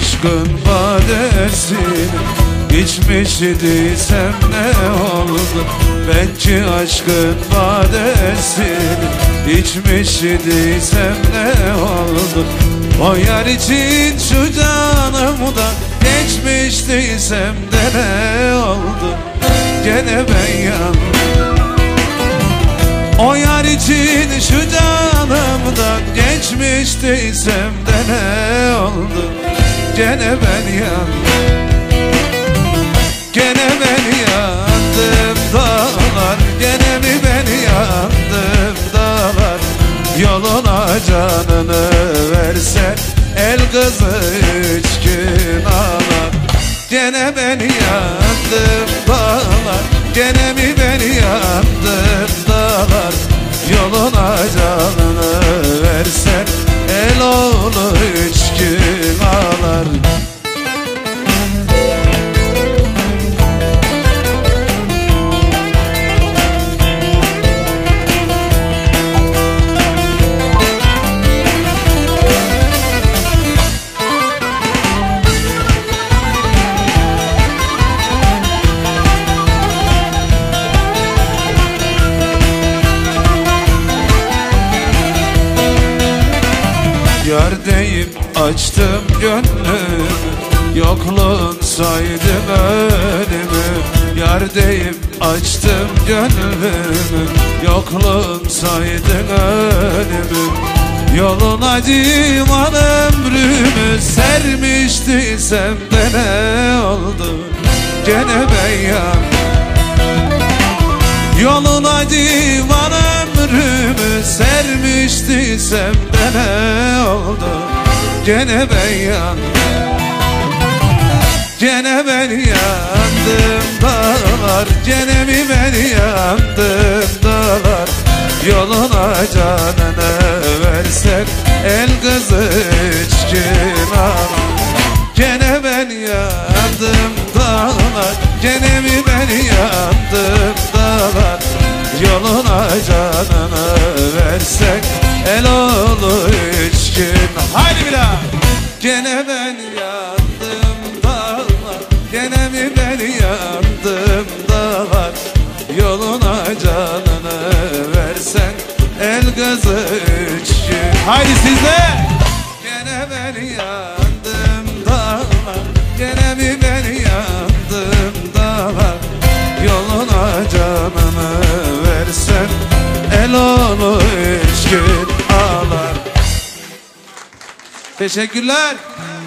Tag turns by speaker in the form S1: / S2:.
S1: aşkın badesini İçmiş idiysem ne oldu? Ben ki aşkın badesini İçmiş idiysem ne oldu? O yar için şu canımdan geçmiştiysem de ne oldu? Gene ben yandım. O yar için şu canımdan geçmiştiysem de ne oldu? Gene ben yandım. Gene ben yandım dağlar, gene mi ben yandım dağlar? Yoluna canını verse el kızı 3 gün ağlar. Gene ben yandım dağlar, gene mi ben yandım dağlar? Yoluna canını verse el oğlu 3 gün ağlar. Yar deyip açtım gönlümü, yokluğun saydım önümü. Yar deyip açtım gönlümü, yokluğun saydım önümü. Yoluna civan ömrümü sermiştiysem de ne oldu? Gene ben yandım. Yoluna civan ömrümü sermiştiysem de ne oldu? Gene ben yandım. Gene ben yandım dağlar, gene mi ben yandım dağlar? Yoluna canını versen el kızı 3 gün ağlar. Gene ben yandım dağlar, gene mi ben yandım dağlar? Yoluna canını versen el oğlu 3 gün. Haydi bir daha. Gene ben yandım dağlar, gene mi ben yandım dağlar? Yoluna canını versen el kızı 3 gün. Haydi siz de. Gene ben yandım dağlar, gene mi ben yandım dağlar? Yoluna canını versen el oğlu 3 gün ağlar. Teşekkürler.